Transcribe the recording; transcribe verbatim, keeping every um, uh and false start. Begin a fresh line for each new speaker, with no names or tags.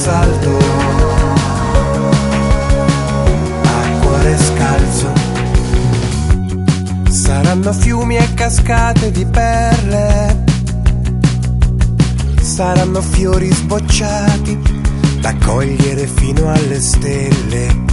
asfalto a cuore scalzo. Saranno fiumi e cascate di perle, saranno fiori sbocciati da cogliere fino alle stelle.